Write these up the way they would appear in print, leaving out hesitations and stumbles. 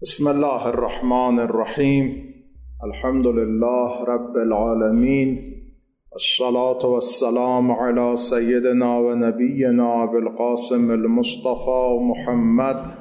بسم الله الرحمن الرحیم. الحمد لله رب العالمین، الصلاة والسلام على سیدنا و نبینا بالقاسم المصطفى محمد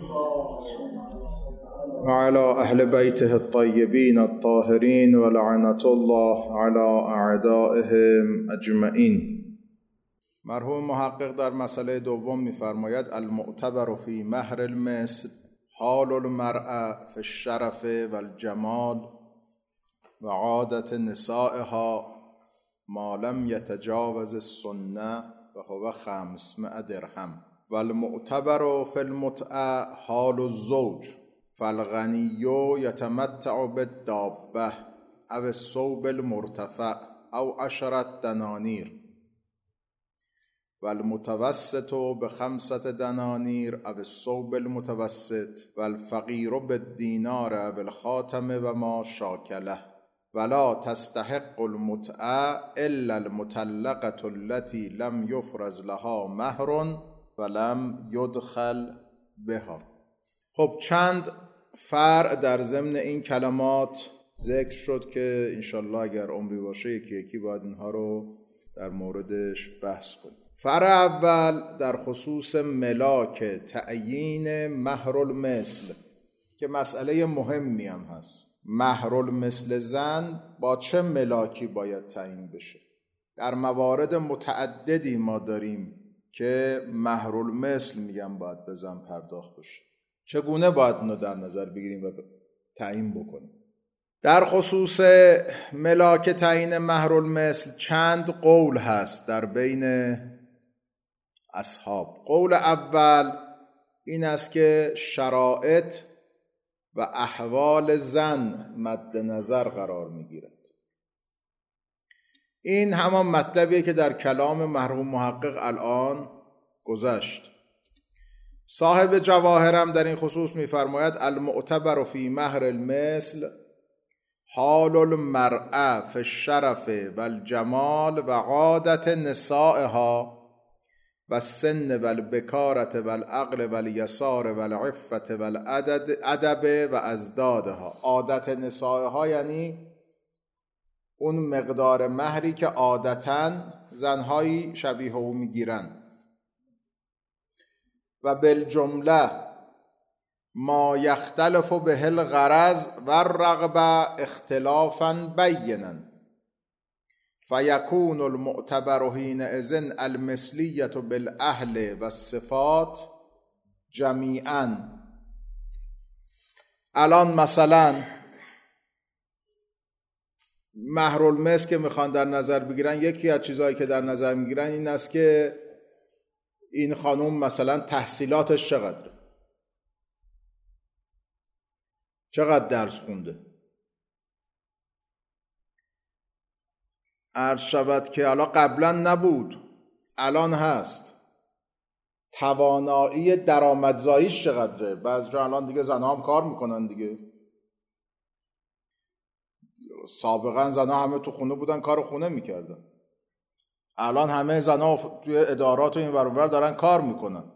وعلى اهل بیته الطیبین الطاهرین ولعنة الله على اعدائهم اجمعین. مرحوم محقق در مسئله دوم می‌فرماید المعتبر فی مهر المثل حال المرأة فی الشرف والجمال و عادت نسائها ما لم یتجاوز السنة و هو 500 درهم. والمعتبر فی المتعة حال الزوج فالغنی یتمتع بالدابة او الثوب المرتفع او 10 دنانیر والمتوسط ب5 دنانیر او الثوب المتوسط والفقیر بالدینار او الخاتم و ما شاکله. ولا تستحق المتعة الا المطلقة التي لم يفرض لها مهر ولم يدخل بها. خب چند فرع در ضمن این کلمات ذکر شد که انشالله اگر عمری باشه یکی یکی باید اینها رو در موردش بحث کنیم. فرع اول در خصوص ملاک تعیین مهر المثل که مسئله مهمی هم هست. مهر المثل زن با چه ملاکی باید تعیین بشه؟ در موارد متعددی ما داریم که مهر المثل میگن باید به زن پرداخت بشه. چگونه باید اینو در نظر بگیریم و تعیین بکنیم؟ در خصوص ملاک تعیین مهر المثل چند قول هست در بین اصحاب. قول اول این است که شرایط و احوال زن مد نظر قرار میگیرد. این همان مطلبیه که در کلام مرحوم محقق الان گذشت. صاحب جواهرم در این خصوص میفرماید المعتبر فی مهر المثل حال المرأة فی الشرف والجمال و عادت نسائها و السن و البکارت و العقل و الیسار و العفت و الادب و ازدادها. عادت نسائها یعنی اون مقدار مهری که عادتاً زنهایی شبیه او میگیرن. و بالجمله ما یختلف به الغرض و الرغبه اختلافا بینا فیکون المعتبر حینئذ المثلیة بالاهل و الصفات جمیعا. الان مثلا مهر المثل که میخوان در نظر بگیرن، یکی از چیزهایی که در نظر میگیرن این است که این خانوم مثلا تحصیلاتش چقدر درس خونده. عرض شود که حالا قبلا نبود الان هست. توانایی درآمدزاییش چقدره. بعضی جا الان دیگه زنها هم کار میکنن دیگه. سابقا زنها همه تو خونه بودن کار خونه میکردن. الان همه زنها توی ادارات و این ور اون ور دارن کار میکنن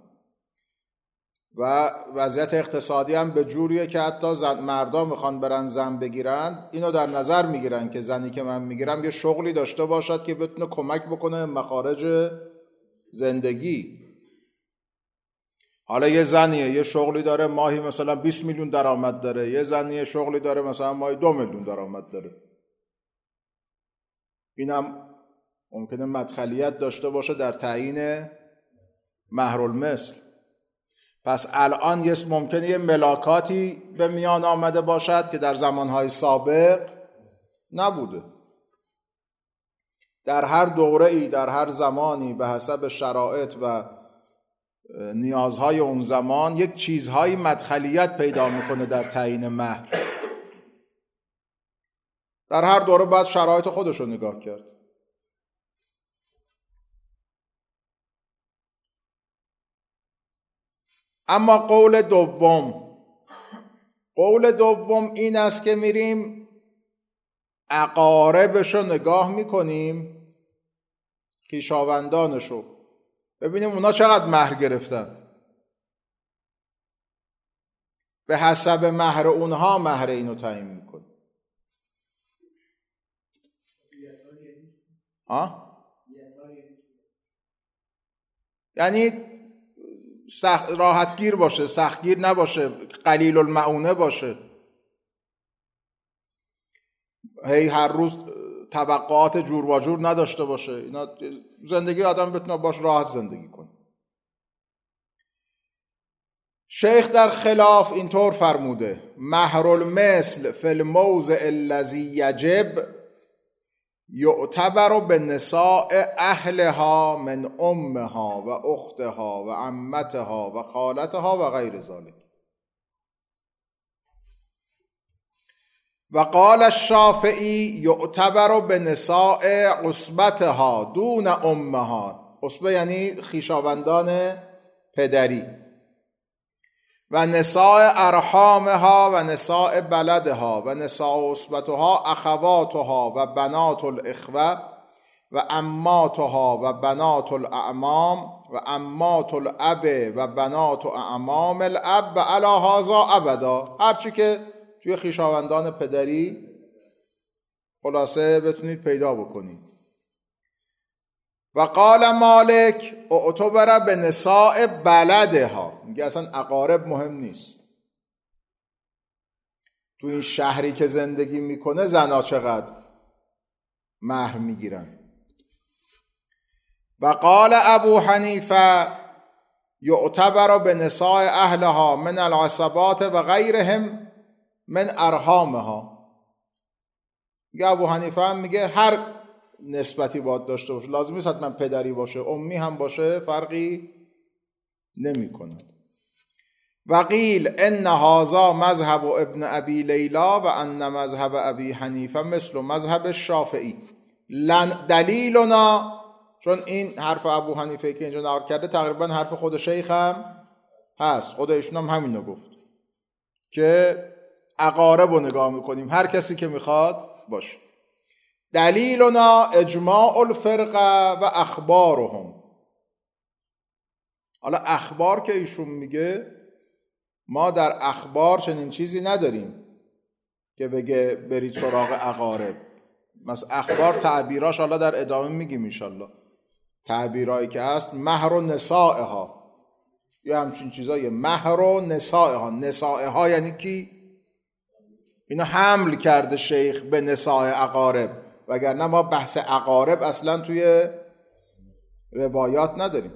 و وضعیت اقتصادی هم به جوریه که حتی مردم میخوان برن زن بگیرن اینو در نظر میگیرن که زنی که من میگیرم یه شغلی داشته باشد که بتونه کمک بکنه مخارج زندگی. حالا یه زنیه یه شغلی داره ماهی مثلا 20 میلیون درآمد داره، یه زنیه شغلی داره مثلا ماهی 2 میلیون درآمد داره. اینم ممکنه مدخلیت داشته باشه در تعیین مهر المثل. پس الان ممکنه یه ملاکاتی به میان آمده باشد که در زمانهای سابق نبوده. در هر دوره‌ای در هر زمانی به حسب شرایط و نیازهای اون زمان یک چیزهای مدخلیت پیدا میکنه در تعیین مهر. در هر دوره باید شرایط خودش رو نگاه کرد. اما قول دوم این است که میریم اقاربش رو نگاه میکنیم، خویشاوندانشو، ببینیم اونا چقدر مهر گرفتن. به حسب مهر اونها مهر اینو تعیین میکنه. یعنی راحتگیر باشه، سختگیر نباشه، قلیل المعونه باشه، هی هر روز توقعات جور و جور نداشته باشه. اینا زندگی آدم بتونه باش راحت زندگی کنه. شیخ در خلاف اینطور فرموده: مهر المثل فی الموضع الذی یجب یعتبر بالنساء اهلها من امها و اختها و عمتها و خالتها و غیر ذلك. و قال الشافعی یعتبر بالنساء عصبتها دون امها. عصبه یعنی خویشاوندان پدری. و نساء ارحامها و نساء بلدها و نساء عصبتها اخواتها و بنات الاخوه و عماتها و بنات الاعمام و عمات الاب و بنات اعمام الاب و علی هذا ابدا. هرچی که توی خویشاوندان پدری خلاصه بتونید پیدا بکنید. و قال مالک اعتبر به نساء بلدها. میگه اصلا اقارب مهم نیست، تو این شهری که زندگی میکنه زنا چقدر مهر میگیرن. و قال ابو حنیفه یعتبر به نساء اهلها من العصبات و غیرهم من ارحامها. میگه ابو حنیفه هم میگه هر نسبتی باید داشته باشه، لازم نیست حتما پدری باشه، امی هم باشه، فرقی نمی کنه. و قیل ان هذا مذهب ابن ابی لیلا و ان مذهب ابی حنیفه مثل مذهب الشافعی. دلیلنا، چون این حرف ابو حنیفه که اینجا نقل کرده تقریبا حرف خود شیخ هم هست، خود ایشون هم همینو گفت که اقارب رو نگاه میکنیم، هر کسی که میخواد باشه. دلیلنا اجماع الفرقه و اخبارهم. حالا اخبار که ایشون میگه، ما در اخبار چنین چیزی نداریم که بگه برید سراغ اقارب. مثلا اخبار تعبیراش حالا در ادامه میگیم انشالله، تعبیرایی که هست مهر و نسائها یا همچین چیزایی. مهر و نسائها. نسائها یعنی کی؟ اینو حمل کرده شیخ به نساء اقارب، وگرنه ما بحث اقارب اصلا توی روایات نداریم.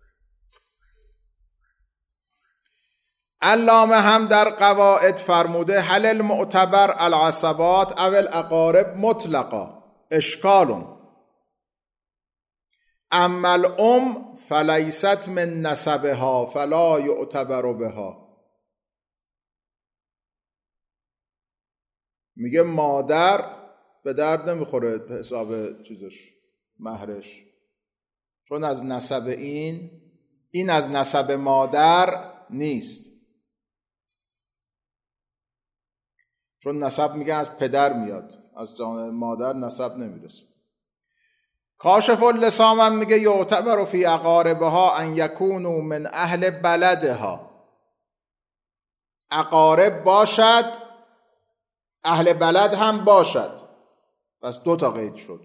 علامه هم در قواعد فرموده هل المعتبر العصبات او الاقارب مطلقا اشکال، اما الام فلیست من نسبها فلا یعتبر بها. میگه مادر به درد نمیخوره حساب چیزش، مهرش، چون از نسب این از نسب مادر نیست، چون نسب میگه از پدر میاد، از جانب مادر نسب نمیرسه. کاشف اللسان هم میگه یعتبر فی اقاربها ان یکونوا من اهل بلدها. اقارب باشد، اهل بلد هم باشد، پس 2 تا قید شد.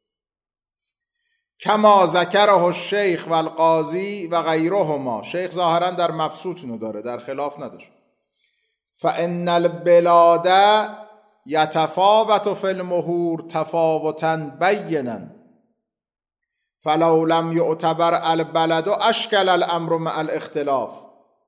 کما ذکره الشیخ و القاضی و غیرهما. شیخ ظاهرا در مبسوط اینو داره، در خلاف نداشت. فان البلاد یتفاوت فی المهور تفاوتا بینا فلو لم یعتبر البلد اشکل الامر مع الاختلاف.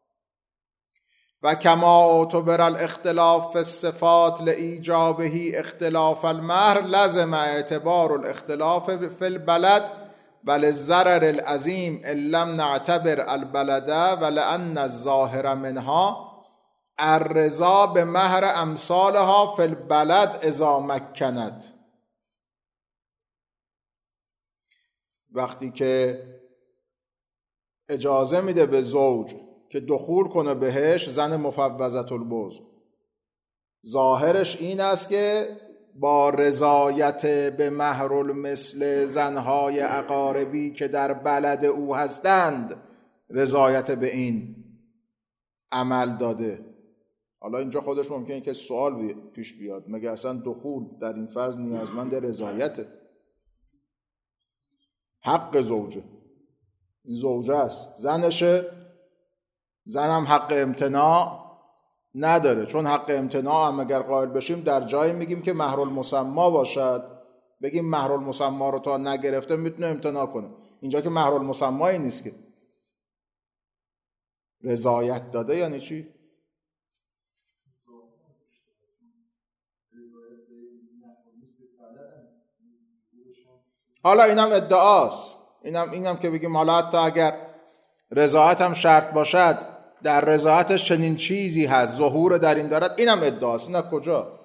و کما اعتبر الاختلاف فی الصفات لایجابه اختلاف المهر لزم اعتبار الاختلاف فی البلد وللضرر العظیم ان لم نعتبر البلد ولان الظاهر منها الرضا بمهر امثالها فی البلد اذا مکند. وقتی که اجازه میده به زوج که دخول کنه بهش زن مفوضة البوز، ظاهرش این است که با رضایت به مهر المثل زنهای اقاربی که در بلد او هستند رضایت به این عمل داده. حالا اینجا خودش ممکنه که سوال پیش بیاد، مگه اصلا دخول در این فرض نیازمند رضایته؟ حق زوجه، این زوجه است، زنشه، زنم حق امتناع نداره، چون حق امتناع هم اگر قائل بشیم در جایی میگیم که مهرالمسما باشد، بگیم مهرالمسما رو تا نگرفته میتونه امتناع کنه. اینجا که مهرالمسمایی نیست که. رضایت داده یعنی چی؟ حالا اینم ادعاست، اینم که بگیم حالا حتی اگر رضایت هم شرط باشد، در رضایتش چنین چیزی هست، ظهور در این دارد، اینم ادعاست. این کجا؟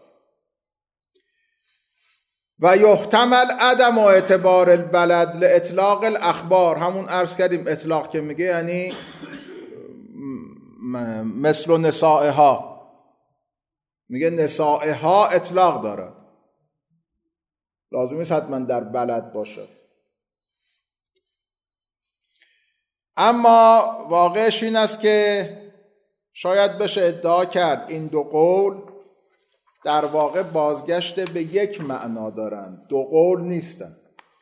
و یحتمل عدم و اعتبار البلد لاطلاق الاخبار، همون عرض کردیم اطلاق که میگه یعنی مثل نسائها، میگه نسائها اطلاق دارد، لازم نیست حتما در بلد باشد. اما واقعش این است که شاید بشه ادعا کرد این دو قول در واقع بازگشت به یک معنا دارند، دو قول نیستند.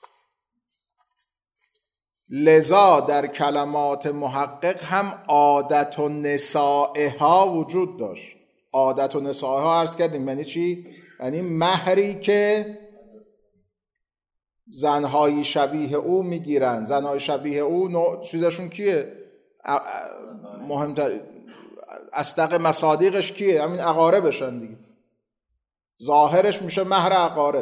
لذا در کلمات محقق هم عادت و نسائها وجود داشت. عادت و نسائها عرض کردیم یعنی چی؟ یعنی مهری که زنهای شبیه او میگیرن. زنهای شبیه او چیزشون کیه؟ مهمتر اصدق مصادیقش کیه؟ همین اقاربشن دیگه. ظاهرش میشه مهر اقارب.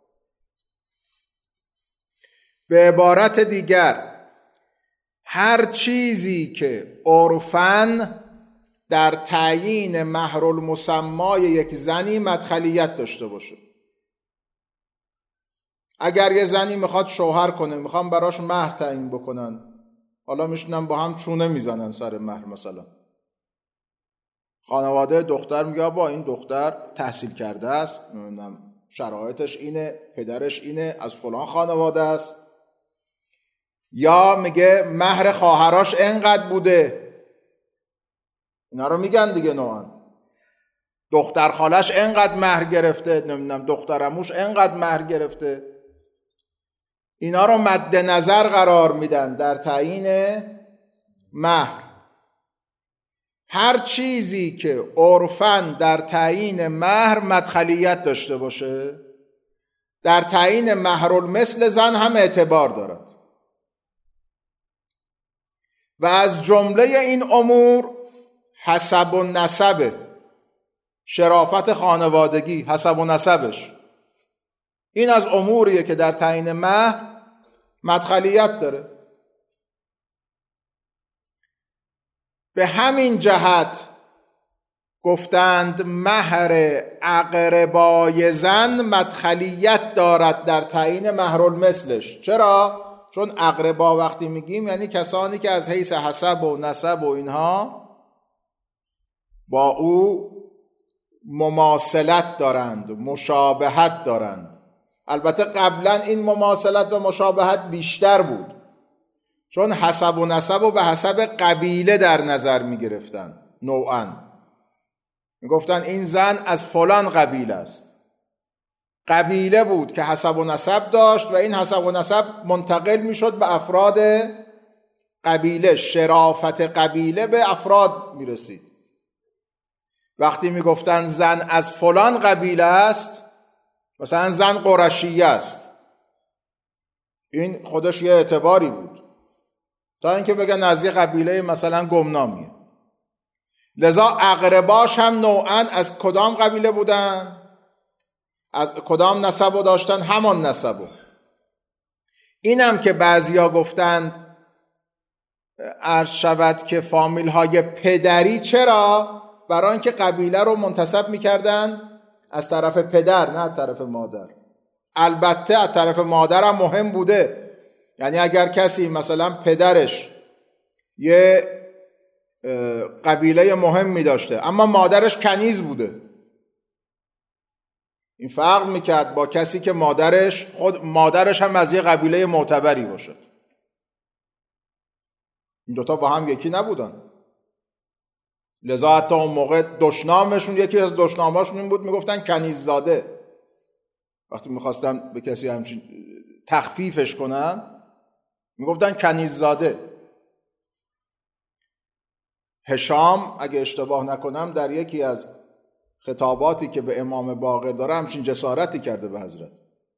به عبارت دیگر هر چیزی که عرفاً در تعیین مهر المسمای یک زنی مدخلیت داشته باشه. اگر یه زنی میخواد شوهر کنه، میخوام براش مهر تعیین بکنن، حالا میشنن با هم چونه میزنن سر مهر. مثلا خانواده دختر میگه با این دختر تحصیل کرده است، شرایطش اینه، پدرش اینه، از فلان خانواده است. یا میگه مهر خواهرش اینقدر بوده، اینا رو میگن دیگه نوعا. دختر خالش اینقدر مهر گرفته، نمیدونم دختر عموش اینقدر مهر گرفته. اینا رو مد نظر قرار میدن در تعیین مهر. هر چیزی که عرفاً در تعیین مهر مدخلیت داشته باشه، در تعیین مهر المثل زن هم اعتبار دارد. و از جمله این امور حسب و نسب، شرافت خانوادگی، حسب و نسبش، این از اموریه که در تعیین مهر مدخلیت داره. به همین جهت گفتند مهر اقربای زن مدخلیت دارد در تعیین مهر المثلش. چرا؟ چون اقربا وقتی میگیم یعنی کسانی که از حیث حسب و نسب و اینها با او مماثلت دارند، مشابهت دارند. البته قبلا این مماثلت و مشابهت بیشتر بود، چون حسب و نسب و به حسب قبیله در نظر می گرفتن. نوعاً می گفتن این زن از فلان قبیله است. قبیله بود که حسب و نسب داشت و این حسب و نسب منتقل می شد به افراد قبیله. شرافت قبیله به افراد می رسید. وقتی می گفتن زن از فلان قبیله است، مثلا زن قرشیه است، این خودش یه اعتباری بود، تا اینکه بگن از یه قبیله مثلا گمنامیه. لذا اقرباش هم نوعاً از کدام قبیله بودن، از کدام نسبو داشتن، همان نسبو. اینم که بعضیا گفتند عرض شود که فامیل های پدری، چرا؟ برای اینکه قبیله رو منتسب میکردن از طرف پدر، نه از طرف مادر. البته از طرف مادر هم مهم بوده، یعنی اگر کسی مثلا پدرش یه قبیله مهمی داشته اما مادرش کنیز بوده، این فرق میکرد با کسی که مادرش هم از یه قبیله معتبری باشه. این دوتا با هم یکی نبودن. لذا حتی اون موقع دشنامشون، یکی از دشناماشون این بود میگفتن کنیززاده. وقتی میخواستن به کسی همچین تخفیفش کنن میگفتن کنیززاده. هشام اگه اشتباه نکنم در یکی از خطاباتی که به امام باقر داره همچین جسارتی کرده به حضرت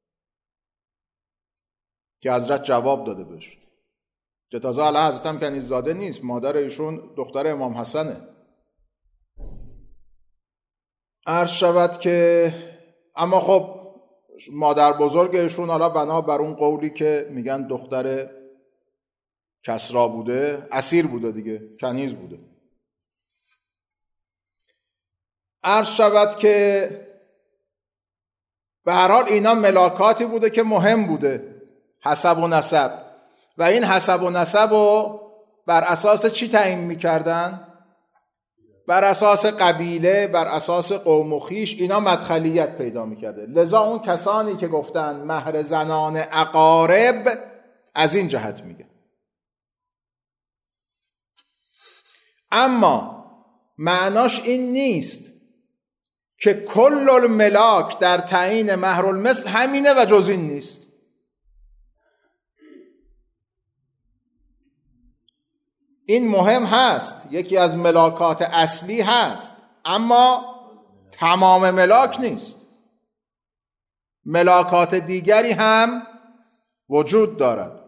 که حضرت جواب داده بهش که تازه علی حضرت هم کنیززاده نیست، مادر ایشون دختر امام حسنه. عرض شود که اما خب مادر بزرگ ایشون حالا بنا بر اون قولی که میگن دختر کسری بوده، اسیر بوده دیگه، کنیز بوده. عرض شود که به هر حال اینا ملاکاتی بوده که مهم بوده، حسب و نسب. و این حسب و نسب رو بر اساس چی تعیین میکردن؟ بر اساس قبیله، بر اساس قوم و خویش، اینا مدخلیت پیدا میکرده. لذا اون کسانی که گفتن مهر زنان اقارب از این جهت میگه. اما معناش این نیست که کل الملاک در تعیین مهر المثل همینه و جز این نیست. این مهم هست، یکی از ملاکات اصلی هست، اما تمام ملاک نیست. ملاکات دیگری هم وجود دارد.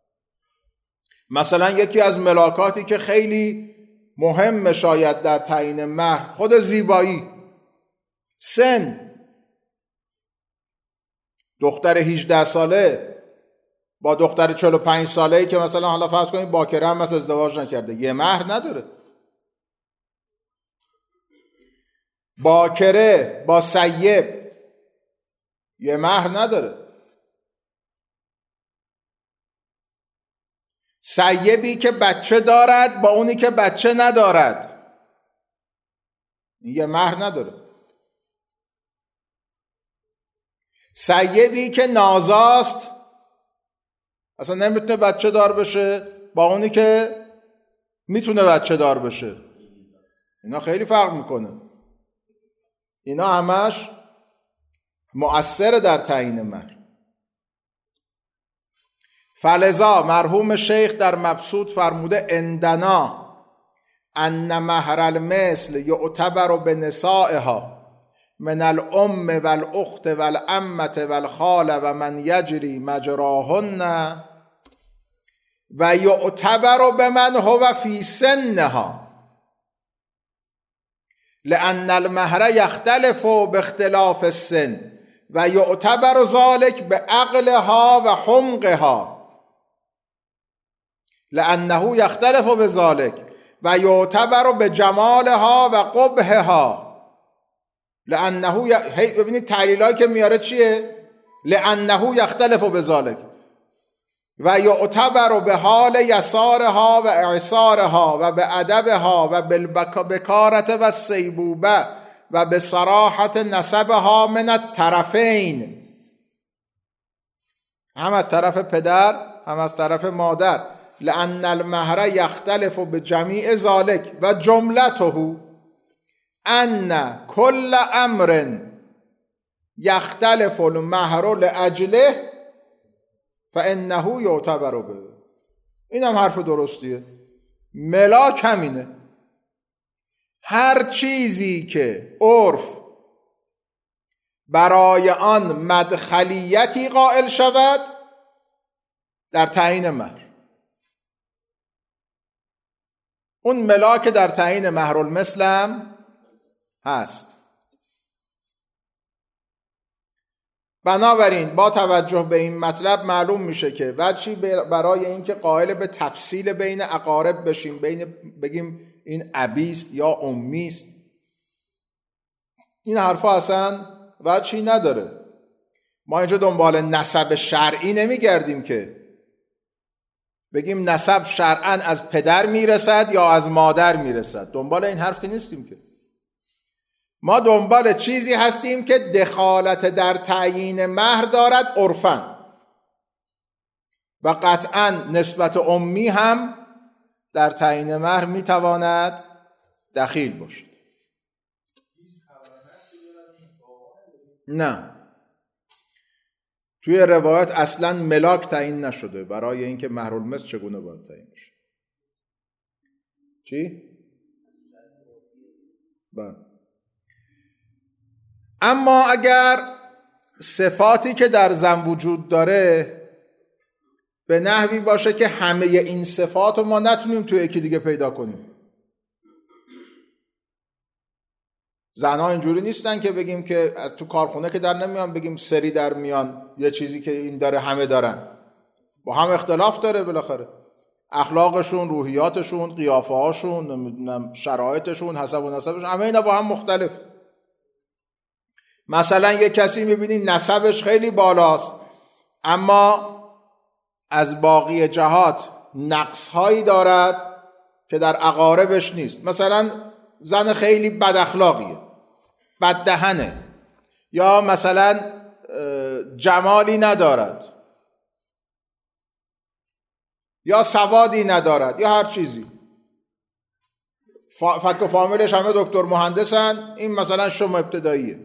مثلا یکی از ملاکاتی که خیلی مهم شاید در تعیین مهر، خود زیبایی، سن. دختر 18 ساله با دختر 45 ساله‌ای که مثلا حالا فرض کنید باکره هم مثلا ازدواج نکرده، یه مهر نداره. باکره با سیب یه مهر نداره. سیبی که بچه دارد با اونی که بچه ندارد یه مهر نداره. سیبی که نازاست اصلا نمیتونه بچه دار بشه با اونی که میتونه بچه دار بشه. اینا خیلی فرق میکنه. اینا همش مؤثر در تعیین مهر. فلذا مرحوم شیخ در مبسوط فرموده عندنا ان مهر المثل یعتبر بنسائها من الام والاخت والعمه والخاله و من یجری مجراهن و یعتبر بمن هو فی سنها لان المهر یختلف باختلاف السن و یعتبر ذلك بعقلها و حمقها لانه یختلف بذلك و یعتبر بجمالها و قبحها لانه ببینید تعلیلایی که میاره چیه؟ لانه یختلف بذلك و یعتبر به حال یسارها و اعصارها و به ادبها و بالبکارت و السیبوبه و به صراحت نسبها من الطرفین، هم از طرف پدر هم از طرف مادر. لأن المهر یختلف بجمیع ذلك و جملته ان کل امر یختلف المهر لاجله فانه یعتبر به. این هم حرف درستیه. ملاک همینه. هر چیزی که عرف برای آن مدخلیتی قائل شود در تعیین مهر، اون ملاک در تعیین مهر المثل هم هست. بنابراین با توجه به این مطلب معلوم میشه که وجهی برای اینکه قائل به تفصیل بین اقارب بشیم، بگیم این ابیست یا امیست، این حرفا اصلا وجهی نداره. ما اینجا دنبال نسب شرعی نمیگردیم که بگیم نسب شرعاً از پدر میرسد یا از مادر میرسد. دنبال این حرف که نیستیم که. ما دنبال چیزی هستیم که دخالت در تعیین مهر دارد عرفاً و قطعاً نسبت امی هم در تعیین مهر میتواند دخیل باشد. نه، توی روایت اصلا ملاک تعیین نشده برای اینکه مهرالمس چگونه باید تعیین بشه. چی؟ بله. اما اگر صفاتی که در زن وجود داره به نحوی باشه که همه این صفات رو ما نتونیم توی یکی دیگه پیدا کنیم. زنها اینجوری نیستن که بگیم که از تو کارخونه که در نمیان بگیم سری در میان، یه چیزی که این داره همه دارن. با هم اختلاف داره بالاخره، اخلاقشون، روحیاتشون، قیافه هاشون، نمیدونم شرایطشون، حسب و نسبشون، همه اینا با هم مختلف. مثلا یه کسی میبینی نسبش خیلی بالاست اما از باقی جهات نقص‌هایی دارد که در اقاربش نیست. مثلا زن خیلی بد اخلاقیه، بد دهنه، یا مثلا جمالی ندارد، یا سوادی ندارد، یا هر چیزی. فک و فامیلش همه دکتر مهندسن، این مثلا شم ابتداییه.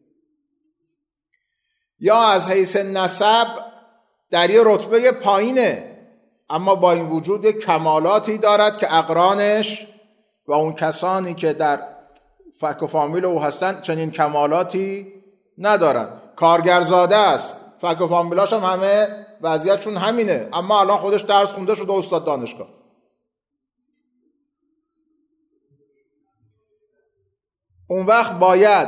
یا از حیث نسب در یه رتبه پایینه اما با این وجود کمالاتی دارد که اقرانش و اون کسانی که در فک و فامیل او هستن چنین کمالاتی ندارن. کارگرزاده است، فک و فامیلاش هم همه وضعیتشون همینه اما الان خودش درس خونده شده استاد دانشگاه. اون وقت باید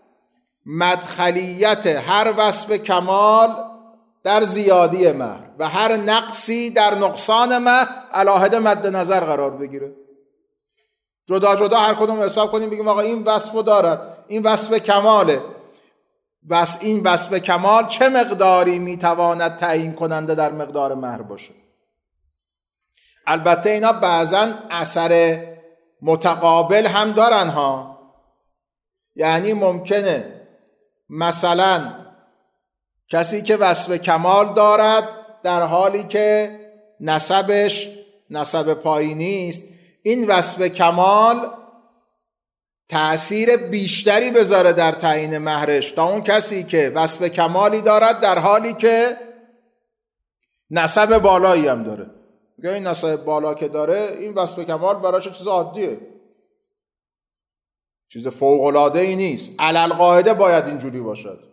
مدخلیت هر وصف کمال در زیادی مهر و هر نقصی در نقصان مهر علاهده مد نظر قرار بگیره. جدا جدا هر کدوم حساب کنیم بگیم آقا این وصفو دارد، این وصف کماله، این وصف کمال چه مقداری میتواند تعیین کننده در مقدار مهر باشه. البته اینا بعضن اثر متقابل هم دارن ها، یعنی ممکنه مثلا کسی که وصف کمال دارد در حالی که نسبش نسب پایینی است، این وصف کمال تأثیر بیشتری بذاره در تعیین مهرش تا اون کسی که وصف کمالی دارد در حالی که نسب بالایی هم داره. میگه این نسب بالا که داره این وصف کمال براش چیز عادیه، چیز فوق‌العاده ای نیست، علالقاعده باید اینجوری باشد.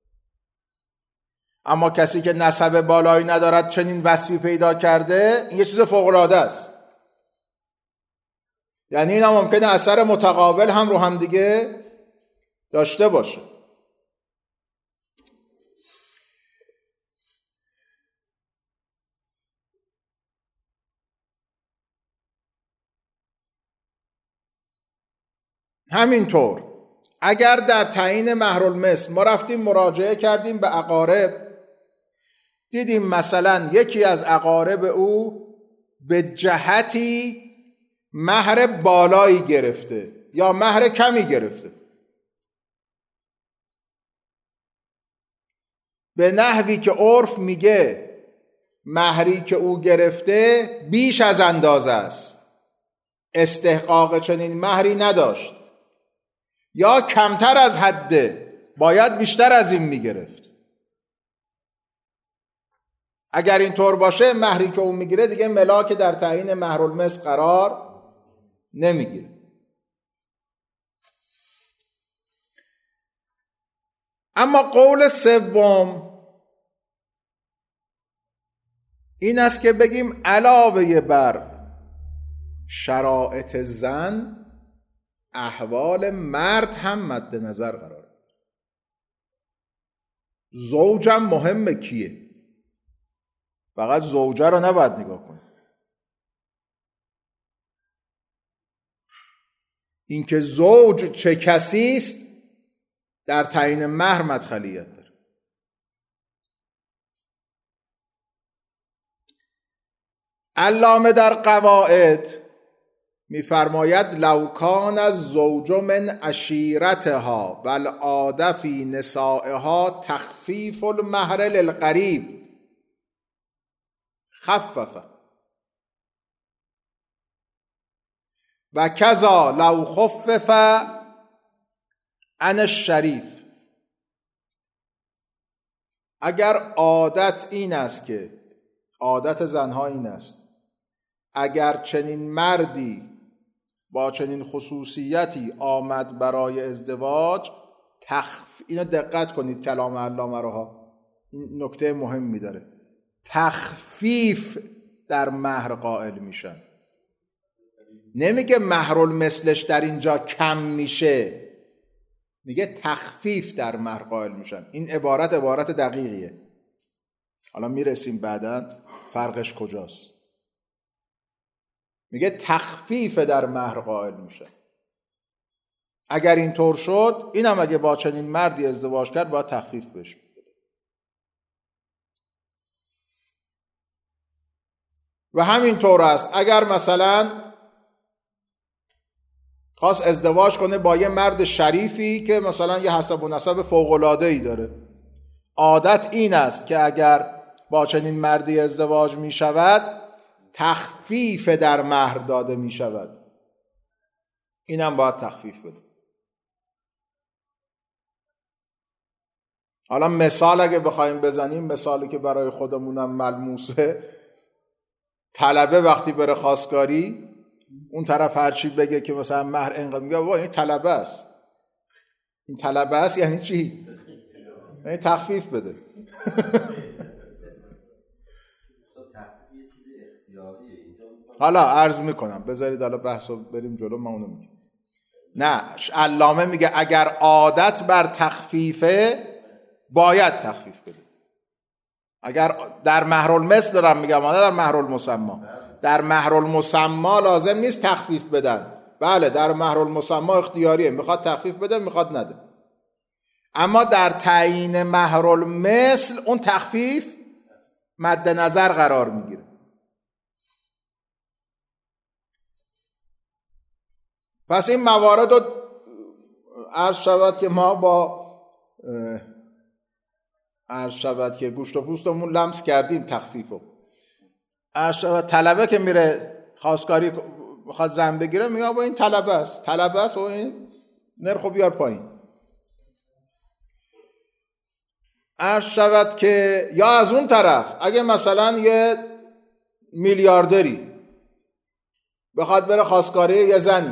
اما کسی که نسب بالایی ندارد چنین وصفی پیدا کرده، این یه چیز فوق‌العاده است. یعنی این هم ممکنه اثر متقابل هم رو هم دیگه داشته باشه. همینطور اگر در تعیین مهرالمثل ما رفتیم مراجعه کردیم به اقارب، دیدیم مثلا یکی از اقارب او به جهتی مهر بالایی گرفته یا مهر کمی گرفته، به نحوی که عرف میگه مهری که او گرفته بیش از اندازه است، استحقاق چنین مهری نداشت، یا کمتر از حده، باید بیشتر از این میگرفت. اگر اینطور باشه مهری که اون میگیره دیگه ملاک در تعیین مهرالمثل قرار نمیگیره. اما قول سوم این است که بگیم علاوه بر شرایط زن احوال مرد هم مد نظر قرار. زوجم مهمه کیه، فقط زوجه رو نباید نگاه کنیم. اینکه زوج چه کسی است در تعیین مهر مدخلیت داره. علامه در قواعد می‌فرماید لو کان الزوج من عشیرتها والعاده فی نسائها تخفیف المهر للقریب خفف و کذا لو خفف عن الشریف. اگر عادت این است که عادت زنها این است اگر چنین مردی با چنین خصوصیتی آمد برای ازدواج، اینو دقت کنید کلام علامه رو ها، این نکته مهمی داره، تخفیف در مهر قائل میشن. نمیگه مهرالمثلش در اینجا کم میشه، میگه تخفیف در مهر قائل میشن. این عبارت دقیقیه، حالا میرسیم بعداً فرقش کجاست. میگه تخفیف در مهر قائل میشه. اگر اینطور شد، اینم اگه با چنین مردی ازدواج کرد باید تخفیف بشه. و همینطور است اگر مثلا خواست ازدواج کنه با یه مرد شریفی که مثلا یه حسب و نسب فوق‌العاده‌ای داره، عادت این است که اگر با چنین مردی ازدواج می شود تخفیف در مهر داده می شود، اینم باید تخفیف بده. حالا مثال اگه بخوایم بزنیم، مثالی که برای خودمونم ملموسه، طلبه وقتی بره خواستگاری، اون طرف هرچی بگه که مثلا مهر اینقدر، میگه بابا این طلبه است. این طلبه است یعنی چی؟ یعنی تخفیف بده. حالا عرض میکنم، بذارید حالا بحثو بریم جلو، ما اونو میگیم. نه، علامه میگه اگر عادت بر تخفیفه باید تخفیف بده. اگر در مهرالمثل دارم میگم، نه در مهرالمسمی. در مهرالمسمی لازم نیست تخفیف بدن. بله در مهرالمسمی اختیاریه، میخواد تخفیف بده میخواد نده. اما در تعیین مهرالمثل اون تخفیف مد نظر قرار میگیره. پس این موارد رو عرض شود که ما با عرض شود که گوشت و پوستمون لمس کردیم تخفیفو. عرض شود طلبه که میره خواستگاری میخواد زن بگیره، میگه با این طلبه است و این نرخو بیار پایین. عرض شود که یا از اون طرف اگه مثلا یه میلیاردری بخواد بره خواستگاری یه زنی،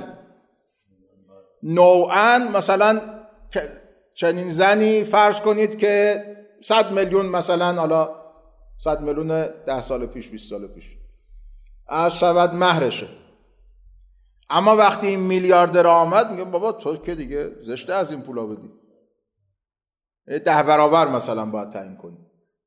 نوعاً مثلا چنین زنی فرض کنید که 100 میلیون مثلا، حالا 100 میلیون 10 سال پیش 20 سال پیش عرض شود مهرشه. اما وقتی این میلیاردر آمد میگه بابا تو که دیگه زشته از این پولا بدی، 10 برابر مثلا باید تعیین کنی.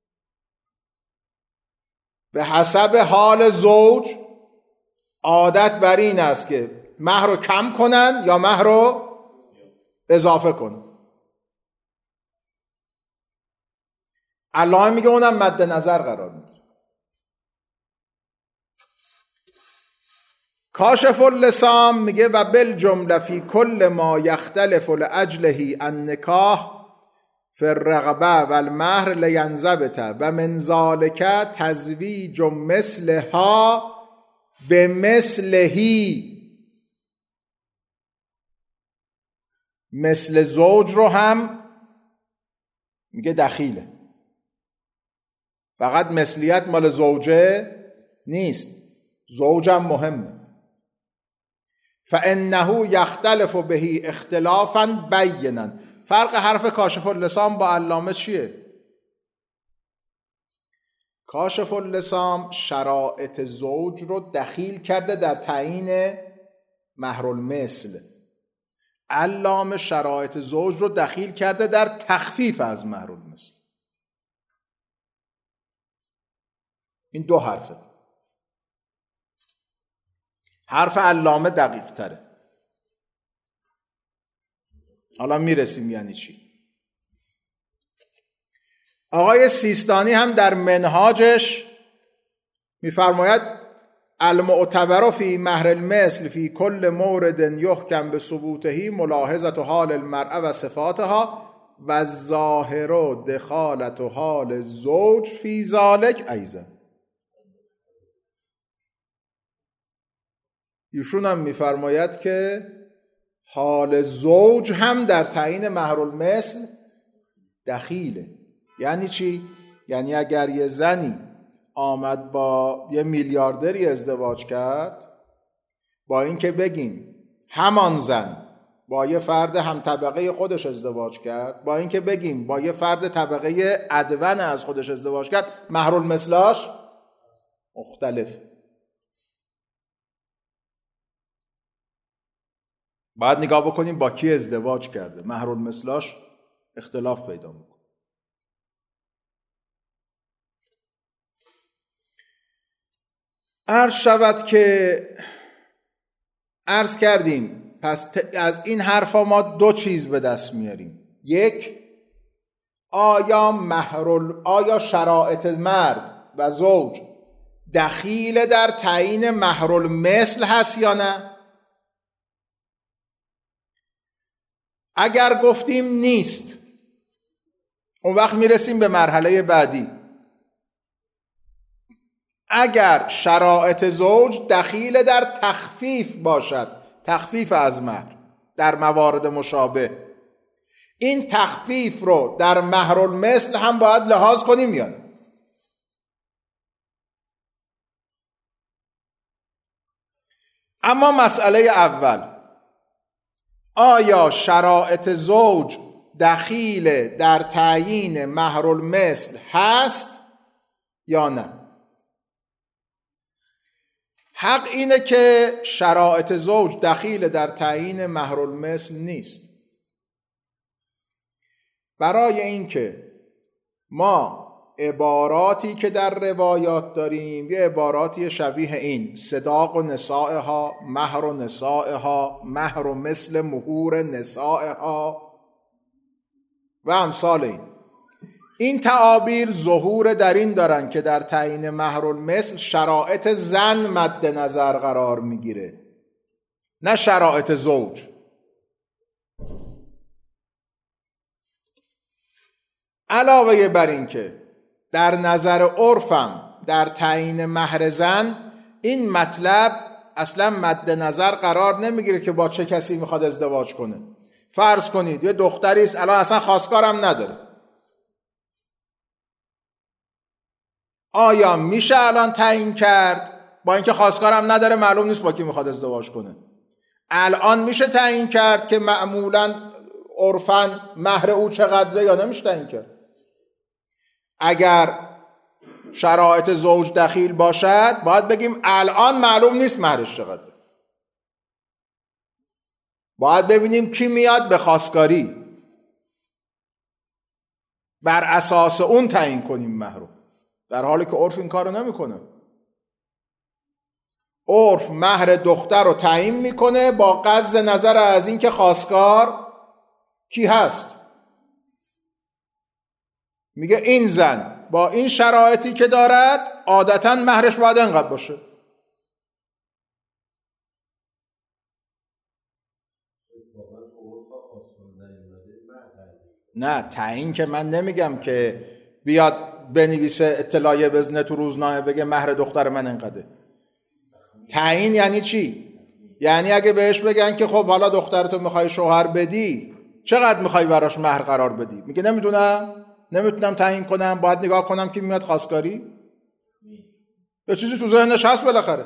به حسب حال زوج عادت بر این است که مهر رو کم کنن یا مهر رو اضافه کنن. علامه میگه اونم مد نظر قرار میگیره. کاشف اللسام میگه و بالجمله فی کل ما یختلف لاجله النکاح فی الرغبه و المهر لینضبط و من ذلک تزویج مثلها بمثلهی. مثل زوج رو هم میگه دخیله، فقط مثلیت مال زوجه نیست، زوجم مهمه. فانه یختلف به اختلافا بینا. فرق حرف کاشف اللسام با علامه چیه؟ کاشف اللسام شرایط زوج رو دخیل کرده در تعیین مهرالمثل، علامه شرایط زوج رو دخیل کرده در تخفیف از مهرالمثل. این دو حرفه. حرف علامه دقیق تره. حالا میرسیم یعنی چی. آقای سیستانی هم در منهاجش میفرماید المعتبر فی مهر المثل فی کل مورد یحکم به ثبوته ملاحظه حال المرأة و صفاتها و الظاهر دخالت حال زوج فی ذلک ایضا. ایشون هم میفرماید که حال زوج هم در تعیین مهرالمثل دخیله. یعنی چی؟ یعنی اگر یه زنی آمد با یه میلیاردری ازدواج کرد، با اینکه بگیم همان زن با یه فرد هم طبقه خودش ازدواج کرد، با اینکه بگیم با یه فرد طبقه ادون از خودش ازدواج کرد، مهرالمثلاش مختلف. باید نگاه بکنیم با کی ازدواج کرده، مهرالمثلاش اختلاف پیدا میکنه. عرض کردیم پس از این حرفا ما دو چیز به دست میاریم. یک، آیا شرایط مرد و زوج دخیل در تعیین مهرالمثل هست یا نه؟ اگر گفتیم نیست، اون وقت میرسیم به مرحله بعدی. اگر شرایط زوج دخیل در تخفیف باشد، تخفیف از مهر در موارد مشابه، این تخفیف رو در مهرالمثل هم باید لحاظ کنیم یا نه؟ اما مسئله اول، آیا شرایط زوج دخیل در تعیین مهرالمثل هست یا نه؟ حق اینه که شرایط زوج دخیل در تعیین مهرالمثل نیست. برای اینکه ما عباراتی که در روایات داریم یه عباراتی شبیه این: صداق و نسائها، مهر و نسائها، مهر و مثل مهور نسائها و امثال این تعابیر ظهور در این دارن که در تعیین مهرالمثل شرایط زن مد نظر قرار میگیره، نه شرایط زوج. علاوه بر این که در نظر عرفم در تعیین مهر زن این مطلب اصلا مد نظر قرار نمیگیره که با چه کسی میخواد ازدواج کنه. فرض کنید یه دختری است الان اصلا خواستگارم نداره، آیا میشه الان تعیین کرد؟ با اینکه خواستگارم نداره معلوم نیست با کی میخواد ازدواج کنه، الان میشه تعیین کرد که معمولاً عرفاً مهر او چقدره یا نمیشه تعیین کرد؟ اگر شرایط زوج دخیل باشد باید بگیم الان معلوم نیست مهرش چقدره، باید ببینیم کی میاد به خواستگاری، بر اساس اون تعیین کنیم مهر رو، در حالی که عرف این کارو نمیکنه. عرف مهر دختر رو تعیین میکنه با غض نظر از این که خواستگار کی هست. میگه این زن با این شرایطی که دارد عادتاً مهرش باید اینقدر باشه. نه تعیین که من نمیگم که بیاد بنویسه اطلاعیه بزنه تو روزنامه بگه مهر دختر من اینقدره. تعیین یعنی چی؟ یعنی اگه بهش بگن که خب حالا دخترتو میخوای شوهر بدی، چقدر میخوای براش مهر قرار بدی؟ میگه نمیتونم تعیین کنم، باید نگاه کنم که میاد خواستگاری. یه چیزی تو ذهنش هست بالاخره،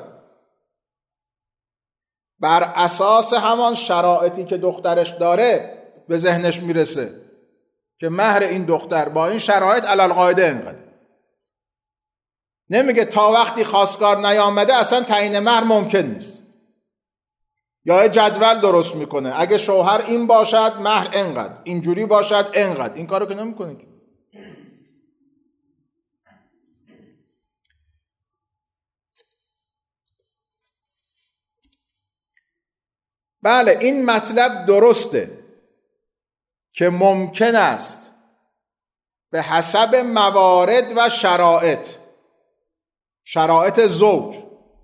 بر اساس همان شرایطی که دخترش داره به ذهنش میرسه که مهر این دختر با این شرایط علالقاعده اینقدر. نمیگه تا وقتی خواستگار نیامده اصلا تعیین مهر ممکن نیست، یا جدول درست میکنه اگه شوهر این باشد مهر اینقدر، اینجوری باشد اینقدر. این کارو که نمیکنه. بله این مطلب درسته که ممکن است به حسب موارد و شرایط زوج،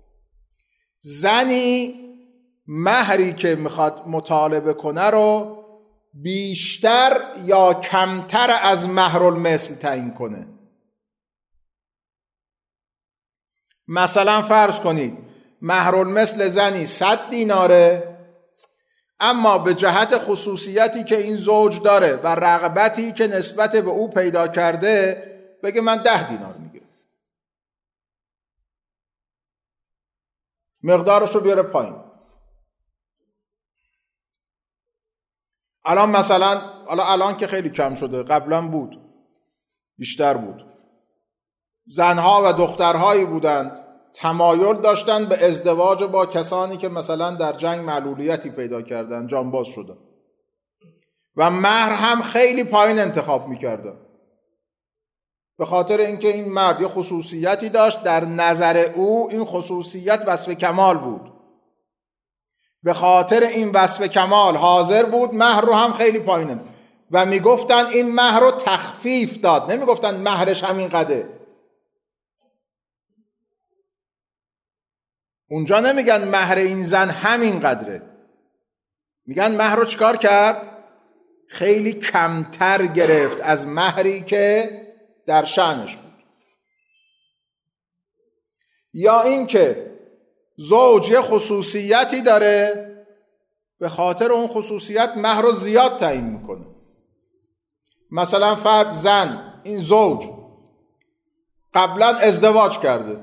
زنی مهری که میخواد مطالبه کنه رو بیشتر یا کمتر از مهرالمثل تعیین کنه. مثلا فرض کنید مهرالمثل زنی 100 دیناره، اما به جهت خصوصیتی که این زوج داره و رغبتی که نسبت به او پیدا کرده بگه من 10 دینار میگیرم، مقدارشو بیاره پایین. الان مثلا الان که خیلی کم شده، قبلا بود بیشتر بود، زنها و دخترهایی بودند تمایل داشتن به ازدواج با کسانی که مثلا در جنگ معلولیتی پیدا کردن، جانباز شدن و مهر هم خیلی پایین انتخاب میکردن، به خاطر اینکه این مرد یه خصوصیتی داشت، در نظر او این خصوصیت وصف کمال بود، به خاطر این وصف کمال حاضر بود مهر رو هم خیلی پایین و میگفتن این مهر رو تخفیف داد، نمیگفتن مهرش همین قده. اونجا نمیگن مهر این زن همین قدره، میگن مهر رو چیکار کرد؟ خیلی کمتر گرفت از مهری که در شأنش بود. یا این که زوج یه خصوصیتی داره، به خاطر اون خصوصیت مهر رو زیاد تعیین میکنه. مثلا فرد زن، این زوج قبلا ازدواج کرده،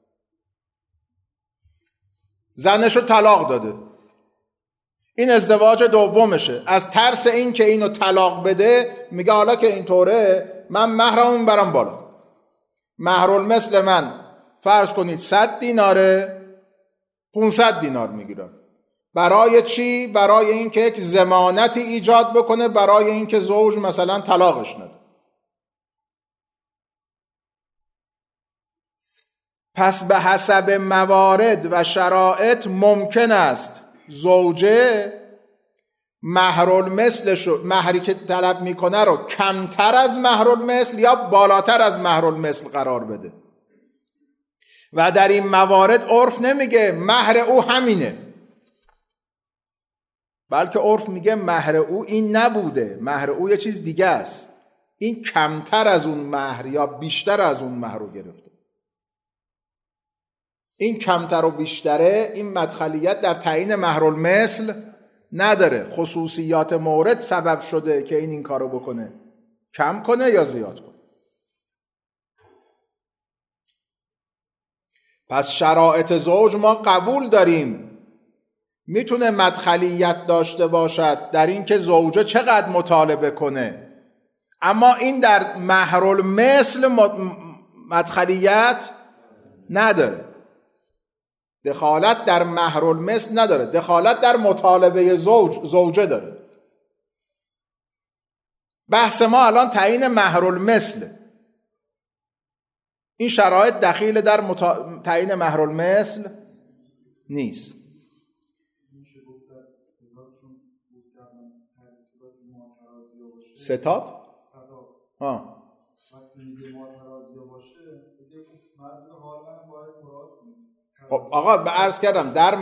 زنش رو طلاق داده، این ازدواج دومشه، از ترس این که اینو طلاق بده میگه حالا که اینطوره من مهرمو میبرم بالا، مهرالمثل من فرض کنید 100 دیناره، 500 دینار میگیرم. برای چی؟ برای اینکه یک ضمانتی ایجاد بکنه برای اینکه زوج مثلا طلاقش نده. پس به حسب موارد و شرایط ممکن است زوجه مهری که طلب میکنه رو کمتر از مهرالمثل یا بالاتر از مهرالمثل قرار بده و در این موارد عرف نمیگه مهر او همینه، بلکه عرف میگه مهر او این نبوده، مهر او یه چیز دیگه است، این کمتر از اون مهر یا بیشتر از اون مهر رو گرفته. این کمتر و بیشتره این مدخلیت در تعیین مهرالمثل نداره، خصوصیات مورد سبب شده که این کارو بکنه، کم کنه یا زیاد کنه. پس شرایط زوج ما قبول داریم میتونه مدخلیت داشته باشد در این که زوجه چقدر مطالبه کنه، اما این در مهرالمثل مدخلیت نداره، دخالت در مهرالمثل نداره، دخالت در مطالبه زوجه داره. بحث ما الان تعیین مهرالمثل، این شرایط دخیل در تعیین مهرالمثل نیست. ستاد؟ آقا عرض کردم در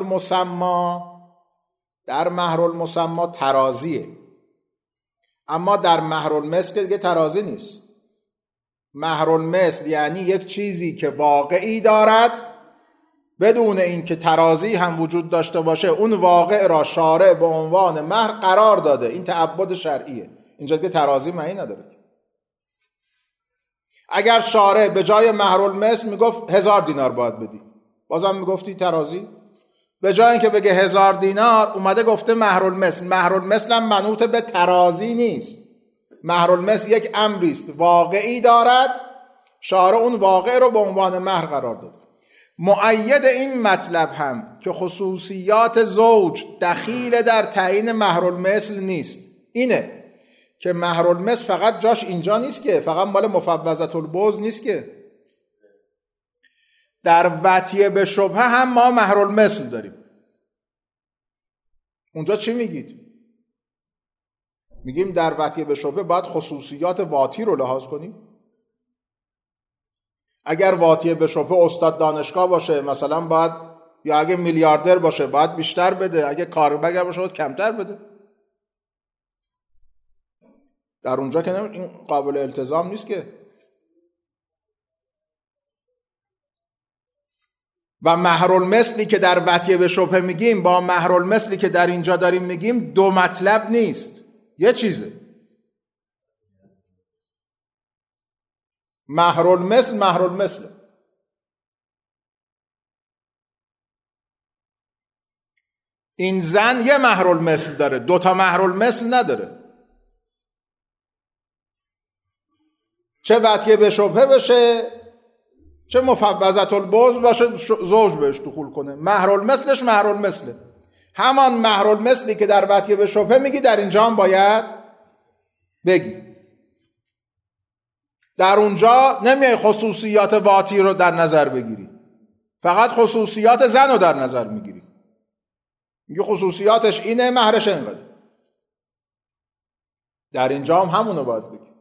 مهرالمسمی ترازیه، اما در مهرالمثل که دیگه ترازی نیست. مهرالمثل یعنی یک چیزی که واقعی دارد بدون اینکه ترازی هم وجود داشته باشه، اون واقع را شارع به عنوان مهر قرار داده، این تعبد شرعیه. اینجا که ترازی معنی نداره. اگر شارع به جای مهرالمثل میگفت 1000 دینار باید بدی، بازم میگفتی ترازی؟ به جای اینکه بگه 1000 دینار اومده گفته مهرالمثل. مهرالمثل هم منوط به ترازی نیست، مهرالمثل یک امری است واقعی دارد، شارع اون واقع رو به عنوان مهر قرار داد. مؤید این مطلب هم که خصوصیات زوج دخیل در تعیین مهرالمثل نیست اینه که مهرالمثل فقط جاش اینجا نیست، که فقط مال مفوضة البوز نیست، که در وطیه به شبهه هم ما مهرالمثل داریم. اونجا چی میگید؟ میگیم در وطیه به شبهه باید خصوصیات واطی رو لحاظ کنیم. اگر وطیه به شبهه استاد دانشگاه باشه مثلا باید، یا اگه میلیاردر باشه باید بیشتر بده، اگه کارگر باشه باید کمتر بده. در اونجا که این قابل التزام نیست که. و مهرالمثلی که در وطیه به شبهه میگیم با مهرالمثلی که در اینجا داریم میگیم دو مطلب نیست، یه چیزه. مهرالمثل این زن یه مهرالمثل داره، دوتا مهرالمثل نداره. چه وطیه به شبهه بشه چه مفوضة البوز باشه زوج بهش دخول کنه، مهرالمثلش مهرالمثله. همان مهرالمثلی که در وطیه به شبهه میگی در اینجا هم باید بگی. در اونجا نمیای خصوصیات واطی رو در نظر بگیری، فقط خصوصیات زن رو در نظر میگیری، میگی خصوصیاتش اینه مهرش اینقدر. در اینجا هم همونو باید بگی.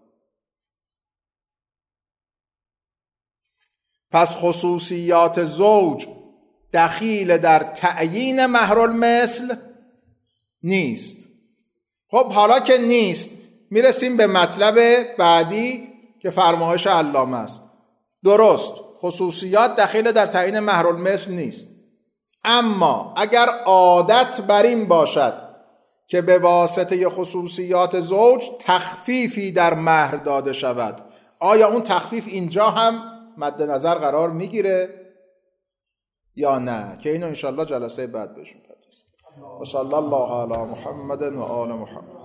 پس خصوصیات زوج دخیل در تعیین مهرالمثل نیست. خب حالا که نیست میرسیم به مطلب بعدی که فرمایش علامه است. درست، خصوصیات دخیل در تعیین مهرالمثل نیست، اما اگر عادت بر این باشد که به واسطه خصوصیات زوج تخفیفی در مهر داده شود، آیا اون تخفیف اینجا هم مد نظر قرار میگیره یا نه؟ که اینو انشالله جلسه بعد بهشون پردازیم. و صلی الله علی محمد و آل محمد.